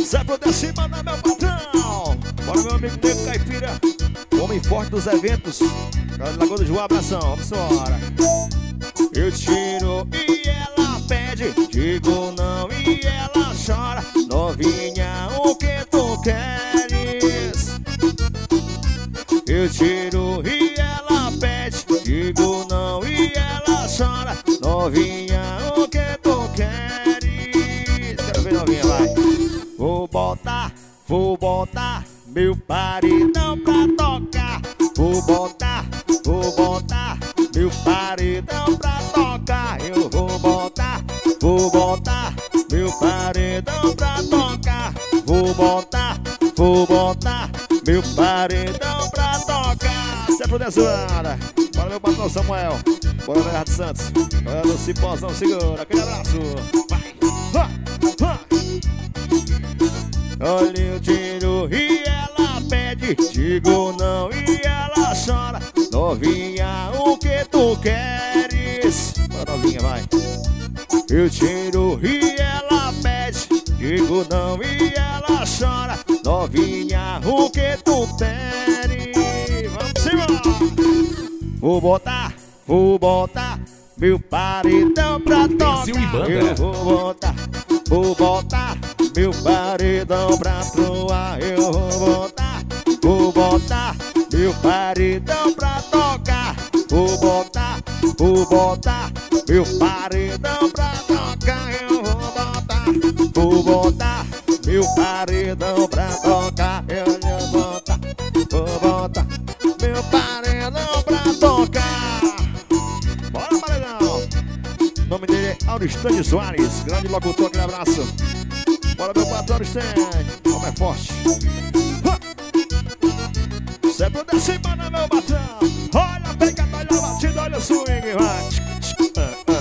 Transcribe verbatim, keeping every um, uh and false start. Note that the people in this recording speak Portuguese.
Zé pro cima da meu patrão. Bora meu amigo Nego Caipira, homem forte dos eventos, Lagoa do João, abração, vamos embora. Eu tiro e ela pede, digo não e ela chora. Novinha, o que tu queres? Eu tiro e ela pede, digo não e ela chora. Novinha, o que tu queres? Quero ver novinha, vai. Vou botar, vou botar meu paredão pra tocar. Vou botar, vou botar meu paredão pra tocar. Eu vou botar, vou botar meu paredão pra tocar. Vou botar, vou botar meu paredão pra tocar. Isso é pro Desana. Bora meu patrão Samuel. Bora Bernardo Santos. Bora no Cipózão, segura. Aquele abraço. Vai. Ha, ha. Olha, eu tiro e ela pede, digo não e ela chora. Novinha, o que tu queres? Bora novinha, vai. Eu tiro e ela pede, digo não e ela chora. Novinha, o que tu queres? Vamos embora. Vou botar, vou botar meu paredão pra tocar. Eu vou botar, vou botar meu paredão pra troar. Eu vou botar, vou botar meu paredão pra tocar. Vou botar, vou botar meu paredão pra tocar. Eu vou botar, vou botar meu paredão pra tocar. Eu vou botar, vou botar meu paredão pra tocar. Bora, paredão. O nome dele é Auristânio Soares, grande locutor, aquele abraço. Bora meu patrão Auristânio, como é forte. Cê puder cima, meu patrão. Olha, pega, olha a batida, olha o swing, vai.